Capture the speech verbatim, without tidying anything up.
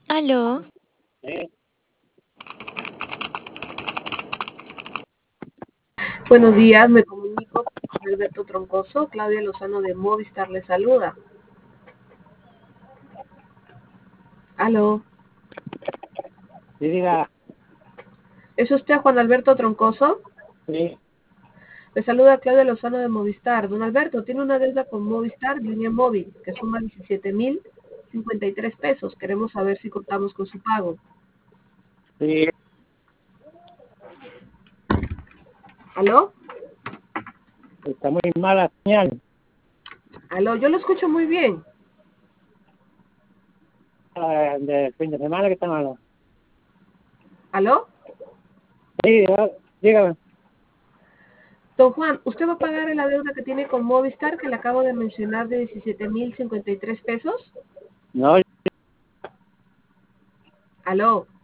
Aló, Sí, Buenos días, me comunico con Alberto Troncoso. Claudia Lozano de Movistar le saluda. Aló, sí, diga, ¿es usted Juan Alberto Troncoso? sí, Le saluda Claudia Lozano de Movistar. Don Alberto, tiene una deuda con Movistar, línea móvil, que suma diecisiete mil cincuenta y tres pesos. Queremos saber si contamos con su pago. sí, ¿Aló? está muy mala señal. ¿Aló? Yo lo escucho muy bien. Ah, de fin de semana que está malo. ¿Aló? Sí, diga- dígame. Don Juan, ¿usted va a pagar la deuda que tiene con Movistar, que le acabo de mencionar, de diecisiete mil cincuenta y tres pesos? No, ¿Aló?